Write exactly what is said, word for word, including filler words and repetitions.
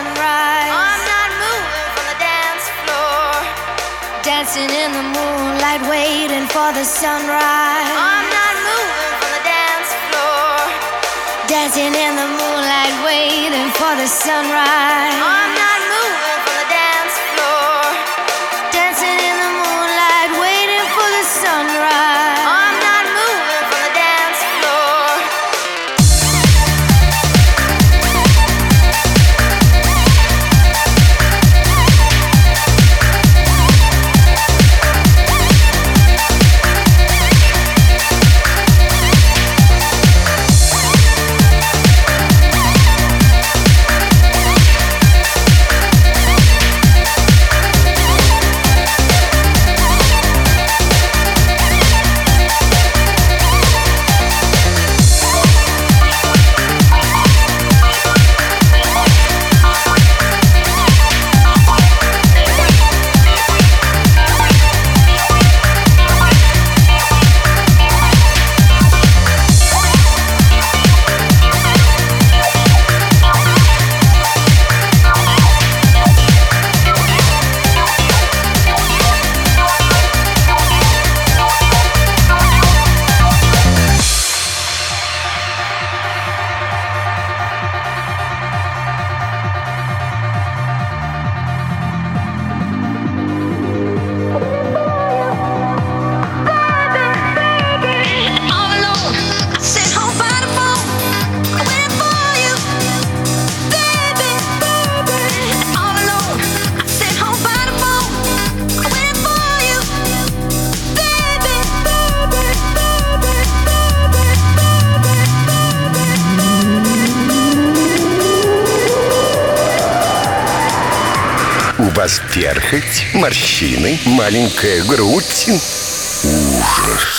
sunrise. I'm not moving from the dance floor. Dancing in the moonlight, waiting for the sunrise. I'm not moving from the dance floor. Dancing in the moonlight, waiting for the sunrise. I'm not moving from the dance floor. Dancing in the moonlight, waiting for the sunrise. I'm not moving from the dance floor. У вас перхоть, морщины, маленькая грудь. Ужас!